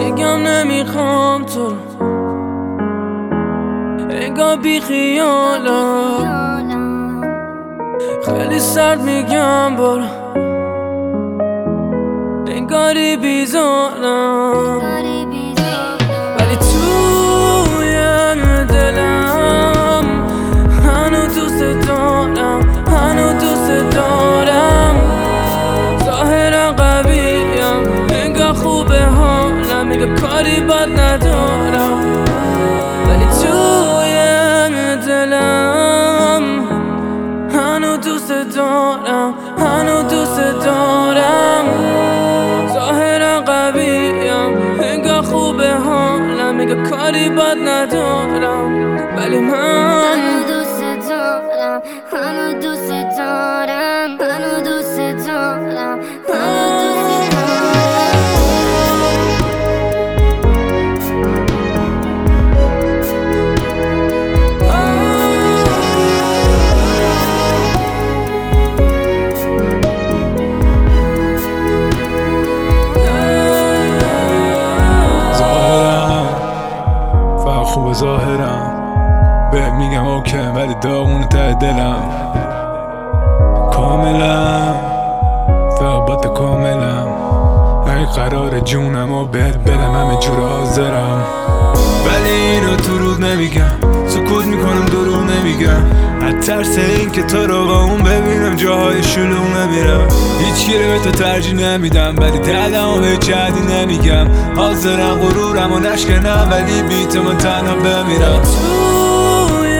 بگم نمیخوام تو، انگار بی خیالم، خیلی سرد میگم برو، انگاری بیزارم، ولی توی دلم هنو دوست دارم، هنو دوست دارم. ظاهرا قویم، انگار خوبه حالم، میگه کاری بد ندارم، ولی توی دلم هنو دوست دارم، هنو دوست دارم. ظاهرا قویم، انگار خوبه حالم، میگه کاری بد ندارم، ولی من هنو دوست دارم، هنو دوست دارم، هنو دوست دارم، هنو دوست دارم. خوب ظاهرم به میگم اوکی، ولی داغون ته دلم کاملم، فقط با تو کاملم. ای قرار جونم و بهت بدم، همه جور حاضرم، ولی اینو تو رود نمیگم، سکوت میکنم دروغ نمیگم، از ترس این که تو رو با اون ببینم جاهای شلوغ نمیرم. هیچ گیره به تو ترجیح نمیدم، ولی دردم و به جدی نمیگم. حاضرم غرورم و نشکنم، ولی بی تو من تنها بمیرم. توی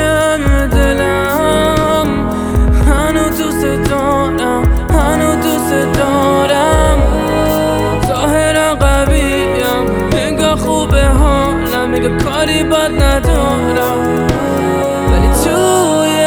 دلم هنو دوست دارم، هنو دوست دارم. ظاهرا قویم، انگار خوبه حالم، میگه کاری بد ندارم، ولی توی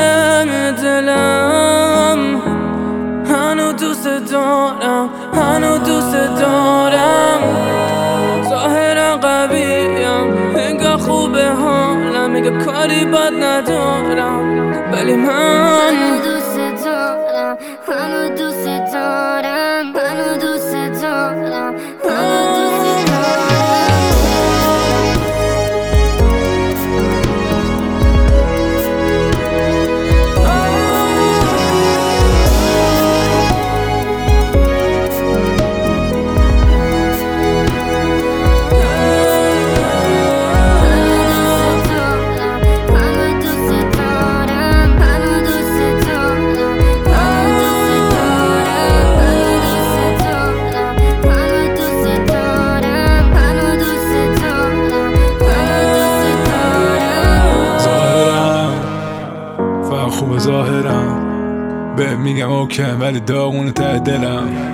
دلم هنو دوست دارم، هنو دوست دارم. ظاهرا قویم، انگار خوبه حالم، میگه کاری بد ندارم، ولی من هنو دوست دارم، هنو دوست دارم، هنو دوست دارم، هنو دوست دارم. خوب ظاهرم به میگم اوکی، ولی داغون ته دلم